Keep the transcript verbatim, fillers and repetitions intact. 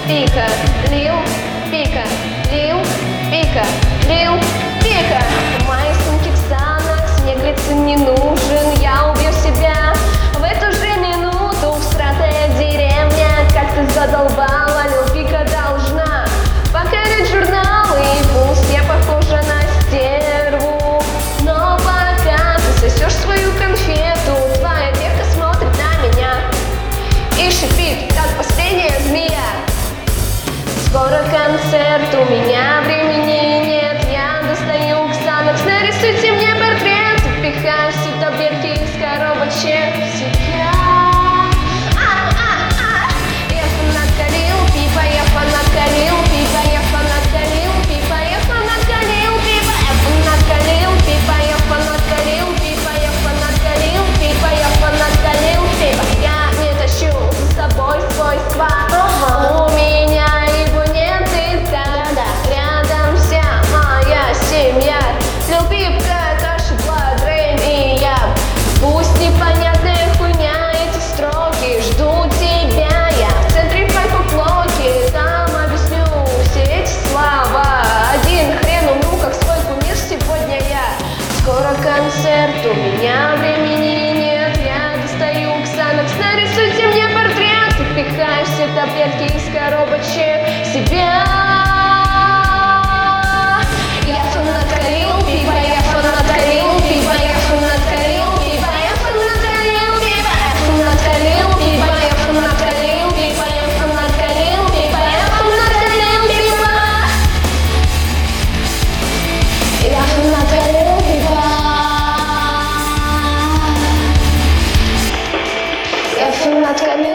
пика, лил, пика, лил, пика, лил, пика. Мои сумки Ксанакс, мне глицин не нужен, я убью себя в эту же минуту. Всратая деревня, как ты задолбала, лил пика должна покорить журналы, и пусть я похожа на стерву, но пока ты сосешь свою конфету, твоя девка смотрит на меня и шипит, как последняя змея. Скоро концерт, у меня времени нет, я достаю Ксанакс, нарисуйте мне портрет, впихаю все таблетки из коробочек в себя. А-а-а! Я фанатка Лил Пипа, я фанатка Лил Пипа, я фанатка Лил Пипа, я фанатка Лил Пипа, я фанатка Лил Пипа, я фанатка Лил Пипа, я фанатка Лил Пипа, я фанатка Лил Пипа. Я не тащу за собой свойства, у меня его нет и так рядом вся моя семья. Лил Пипка, Каша, Бладрейн и я. Пусть непонятная хуйня, эти строки, жду тебя я в центре файфоклоки, там объясню все эти слова. Один хрен умру, как свой кумир сегодня я. Скоро концерт, у меня времени нет, я достаю Ксанакс, нарисуйте мне портрет, и впихаю все таблетки из коробочек в себя. Я фанатка Лил Пипа, я фанатка Лил Пипа, я фанатка Лил Пипа, я фанатка Лил Пипа, я фанатка Лил Пипа, я фанатка Лил Пипа, я фанатка Лил Пипа, я фанатка Лил Пипа, я фанатка Лил Пипа, я фанатка Лил